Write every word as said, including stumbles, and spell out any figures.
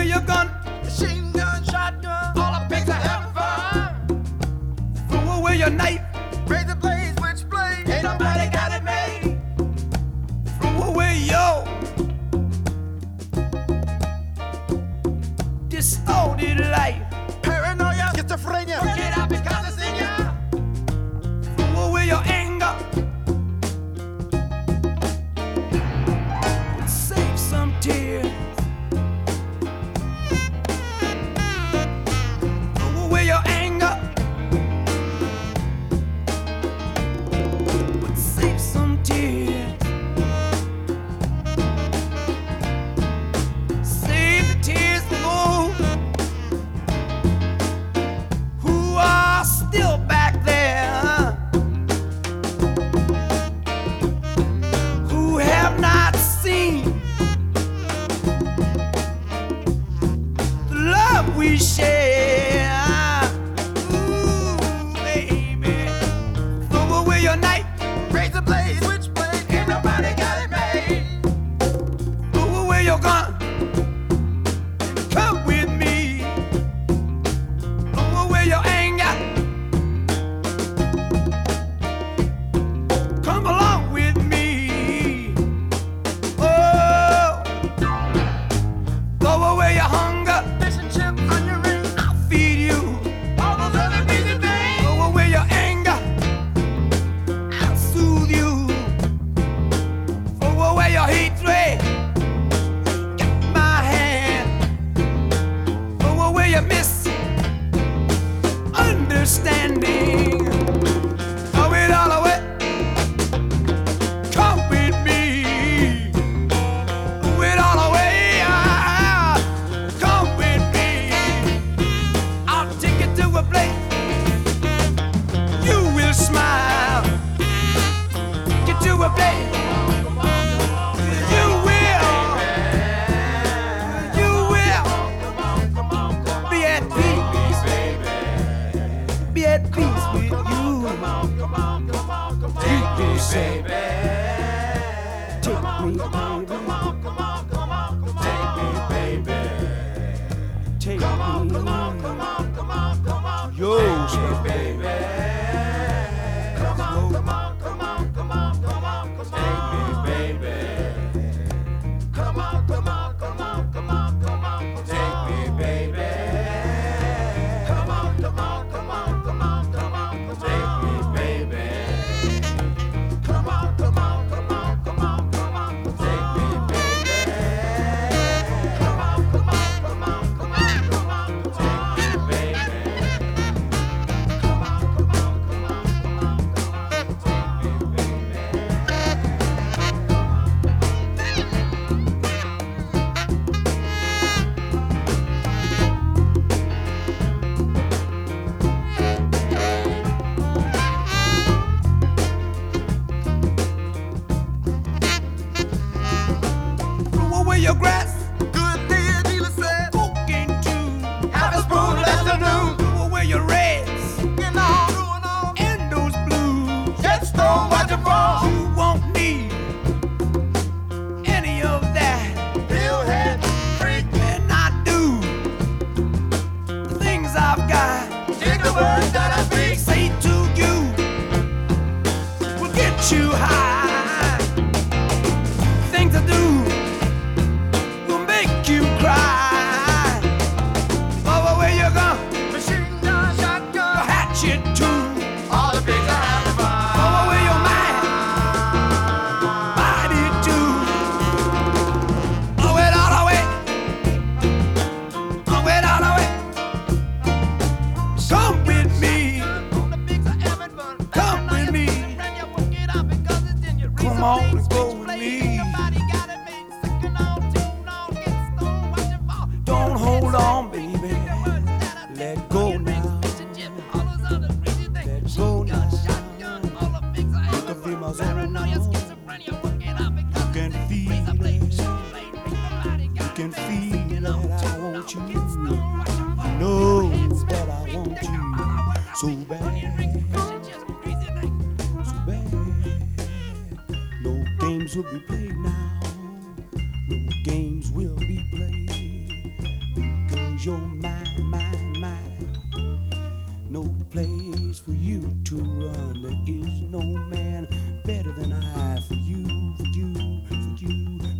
away your gun, machine gun, shotgun, all the pigs are having fun. throw away your knife, Razor blades, switchblade, ain't nobody got it made. throw away your disordered life, Paranoia, schizophrenia, forget out because it's in ya. throw away your anger, save some tears, throw away your anger, save some tears, save the tears for those who are still back there, who have not seen the love we share. Ooh, baby, throw away your knife, Razor blades, switchblade, ain't nobody got it made. throw away your gun, come with me, throw away your anger, come along with me. Oh, throw away your hunger, Fish and chips on your ring, I'll feed you. all those other easy things. Throw away your anger, I'll soothe you. Throw away your hatred, get my hand. Throw away your misunderstanding. Throw it all away, come with me. Throw it all away, ah, come with me. I'll take you to a place you will smile. Get to a place you will, you will be at peace, be at peace with you. Take me, baby. Take me, baby. Take me, yo, baby. Throw away your grass, Good deal, dealer said. cocaine too. Half a spoon less than noon. Throw away your reds Getting all, doing all. and those blues. Jetstone, watch it fall. You won't need any of that. Pillhead, freak, And I do the things I've got. dig the words that I speak. Say to you will get you high. Things I do will make you cry. Throw away your gun, Machine gun, your shotgun, hatchet too. all the pigs are having fun. Throw away your mind, body too. Throw it all away, throw it all away. Come with me, All the pigs are having fun. come with me. Friend, you won't get out because it's in your Come razor on blade, and go with switchblade. me. Nobody got it made. Second on, tune on, get stoned, watch it fall. Don't hold on, baby. Dig the words that I Let speak. go Onion rings, now. fish and chips, all those other crazy things. Let Machine go gun, now. shotgun, all the pigs are having can feel my fun. zone Paranoia, now. schizophrenia, won't get out because can it's in feel razor blade, it. switchblade. Nobody got can it made. feel Second that on, I tune want on, you. get stoned, watch it fall. Know Head that spin, I freak, want dig you all over so Onion bad, rings, fish and chips, crazy things. so bad. No games will be played now. No games will be played. lose your mind, mind, mind. No place for you to run. There is no man better than I for you, for you, for you.